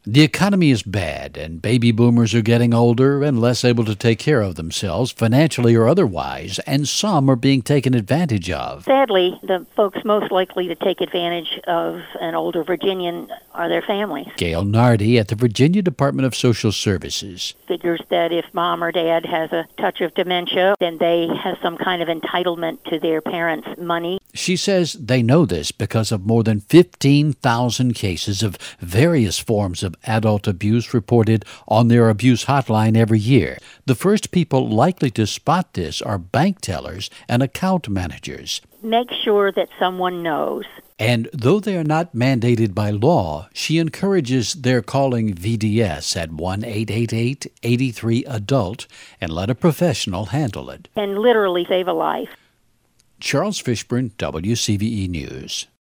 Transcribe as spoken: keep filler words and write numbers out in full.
The economy is bad, and baby boomers are getting older and less able to take care of themselves, financially or otherwise, and some are being taken advantage of. Sadly, the folks most likely to take advantage of an older Virginian are their families. Gail Nardi at the Virginia Department of Social Services Figures that if mom or dad has a touch of dementia, then they have some kind of entitlement to their parents' money. She says they know this because of more than fifteen thousand cases of various forms of adult abuse reported on their abuse hotline every year. The first people likely to spot this are bank tellers and account managers. Make sure that someone knows. And though they are not mandated by law, she encourages their calling V D S at one eight eight eight, eight three, adult and let a professional handle it. And literally save a life. Charles Fishburne, W C V E News.